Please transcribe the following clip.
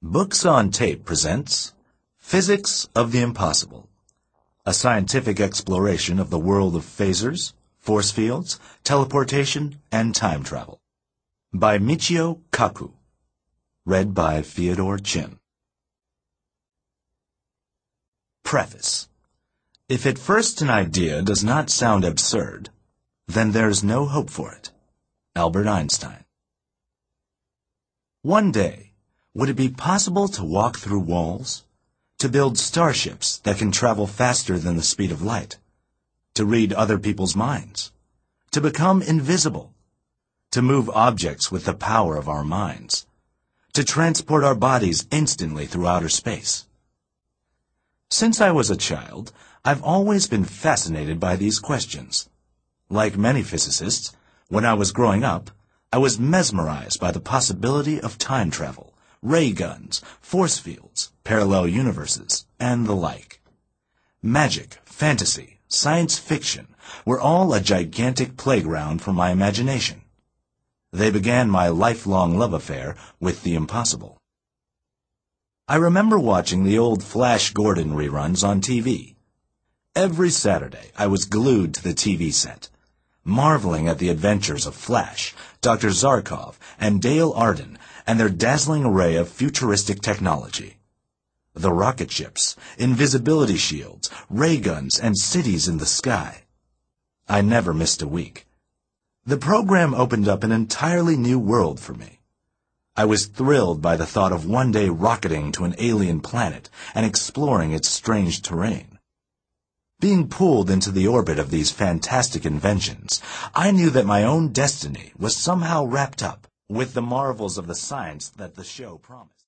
Books on Tape presents Physics of the Impossible, a scientific exploration of the world of phasers, force fields, teleportation, and time travel. By Michio Kaku. Read by Fyodor Chin. Preface. If at first an idea does not sound absurd, then there's no hope for it. Albert Einstein. One day, would it be possible to walk through walls? To build starships that can travel faster than the speed of light? To read other people's minds? To become invisible? To move objects with the power of our minds? To transport our bodies instantly through outer space? Since I was a child, I've always been fascinated by these questions. Like many physicists, when I was growing up, I was mesmerized by the possibility of time travel, ray guns, force fields, parallel universes, and the like. Magic, fantasy, science fiction were all a gigantic playground for my imagination. They began my lifelong love affair with the impossible. I remember watching the old Flash Gordon reruns on TV. Every Saturday, I was glued to the TV set, marveling at the adventures of Flash, Dr. Zarkov, and Dale Arden, and their dazzling array of futuristic technology. The rocket ships, invisibility shields, ray guns, and cities in the sky. I never missed a week. The program opened up an entirely new world for me. I was thrilled by the thought of one day rocketing to an alien planet and exploring its strange terrain. Being pulled into the orbit of these fantastic inventions, I knew that my own destiny was somehow wrapped up with the marvels of the science that the show promised.